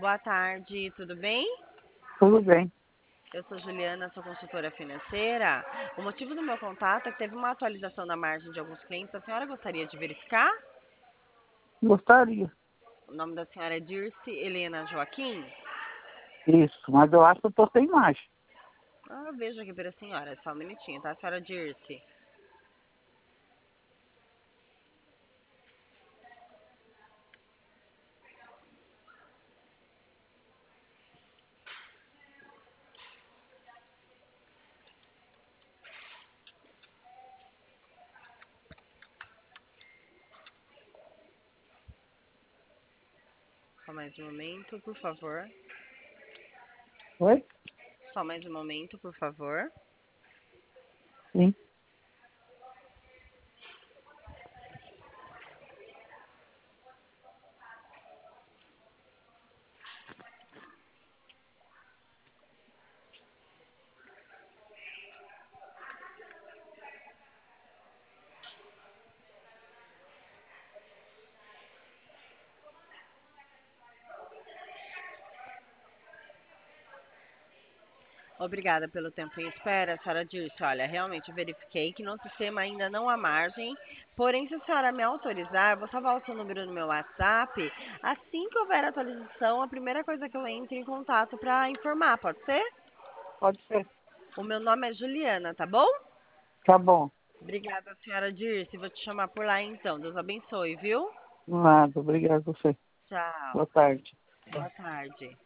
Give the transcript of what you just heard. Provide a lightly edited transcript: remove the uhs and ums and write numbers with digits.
Boa tarde, tudo bem? Tudo bem. Eu sou Juliana, sou consultora financeira. O motivo do meu contato é que teve uma atualização na margem de alguns clientes. A senhora gostaria de verificar? Gostaria. O nome da senhora é Dirce Helena Joaquim? Isso, mas eu acho que eu tô sem imagem. Eu vejo aqui para a senhora, só um minutinho, tá, senhora Dirce? Só mais um momento, por favor. Oi? Só mais um momento, por favor. Sim. Obrigada pelo tempo em espera, senhora Dirce. Olha, realmente verifiquei que no sistema ainda não há margem. Porém, se a senhora me autorizar, eu vou salvar o seu número no meu WhatsApp. Assim que houver atualização, a primeira coisa que eu entro em contato para informar, pode ser? Pode ser. O meu nome é Juliana, tá bom? Tá bom. Obrigada, senhora Dirce. Vou te chamar por lá então. Deus abençoe, viu? Nada. Obrigado a você. Tchau. Boa tarde. Boa tarde.